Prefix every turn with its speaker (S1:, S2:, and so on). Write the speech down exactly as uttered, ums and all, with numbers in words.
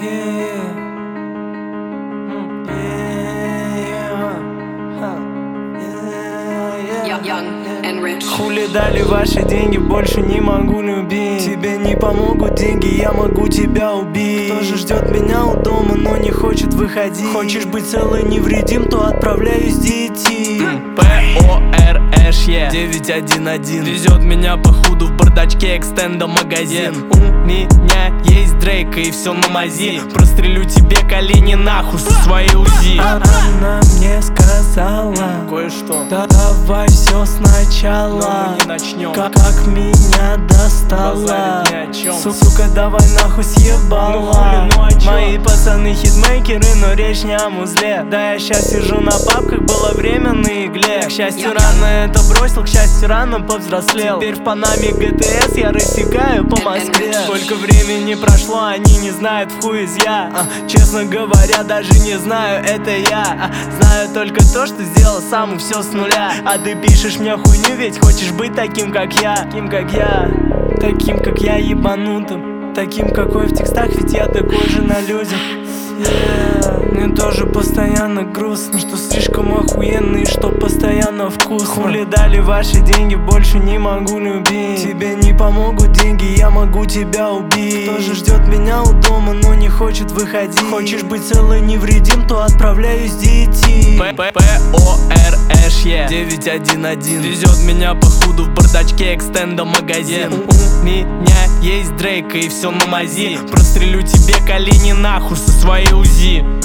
S1: Хули дали ваши деньги, больше не могу любить. Тебе не помогут деньги, я могу тебя убить. Кто же ждет меня у дома, но не хочет выходить? Хочешь быть целый невредим, то отправляюсь детей. П-О-Р-Эш-Е девять один один везет меня по худу в бардачке экстенда магазин. У меня есть Дрейк и все на мази. Прострелю тебе колени нахуй со своей УЗИ. Она мне сказала кое-что. Да, давай все сначала. Но мы не начнем. Как, как меня достала. Сука, давай нахуй съебала. Ну, хули, ну, а мои пацаны хитмейкеры, но речь не о музле. Да, я щас сижу на папках, было время на игле. К счастью, рано это бросил, к счастью, рано повзрослел. Теперь в Панаме ГТС я рассекаю по Москве. Сколько времени прошло, они не знают, в хуй из я. а, Честно говоря, даже не знаю, это я. а, Знаю только то, что сделал сам и все с нуля. А ты пишешь мне хуйню, ведь хочешь быть таким, как я. Таким, как я, таким, как я, ебанутым. Таким, какой в текстах, ведь я такой же на людях. Yeah. Мне тоже постоянно грустно, что слишком охуенный, что постоянно вкусно. Хули дали ваши деньги, больше не могу любить. Тебе не помогут деньги, я могу тебя убить. Кто же ждет меня у дома, но не хочет выходить? Хочешь быть целый невредим, то отправляюсь детей. П-О-Р-Эш-Е девять один один везет меня по худу в бардачке экстенда магазин. У меня есть Дрейк и все на мази. Прострелю тебе колени нахуй со своей УЗИ.